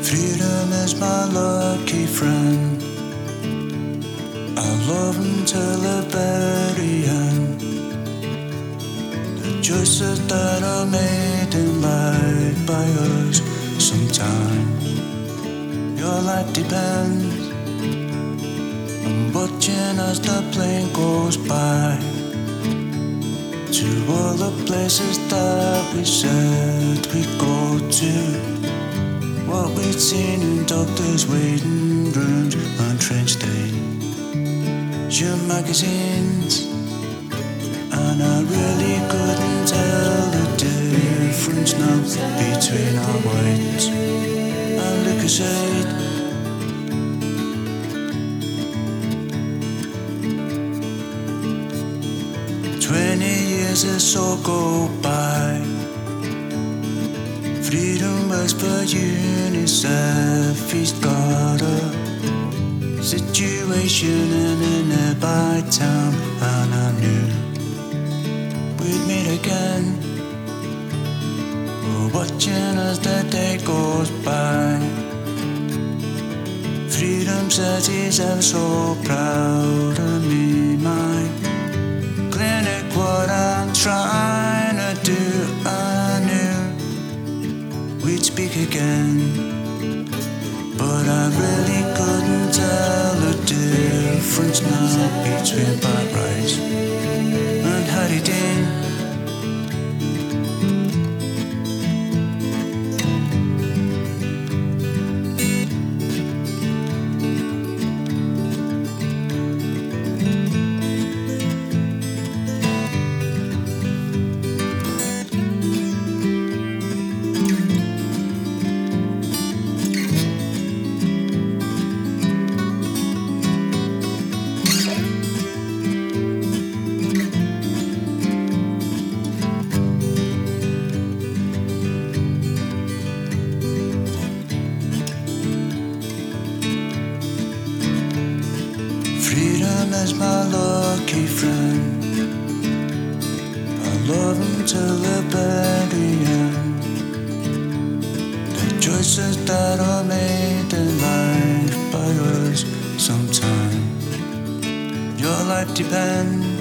Freedom is my lucky friend. I love him till the very end. The choices that are made in life by us sometimes. Your life depends on watching as the plane goes by to all the places that we said we'd go to. What we'd seen in doctors' waiting rooms on train station magazines, and I really couldn't tell the difference now between our whites and Lucozade. 20 years or so go by. Freedom works for UNICEF. He's got a situation in a nearby town, and I knew we'd meet again. We're watching as the day goes by. Freedom says he's ever so proud of me, my clinic, what I'm trying to do. I knew we'd speak again, but I really couldn't tell the difference now between Bad Rice and Harry Dean. Freedom is my lucky friend. I love him till the very end. The choices that are made in life by us sometime. Your life depends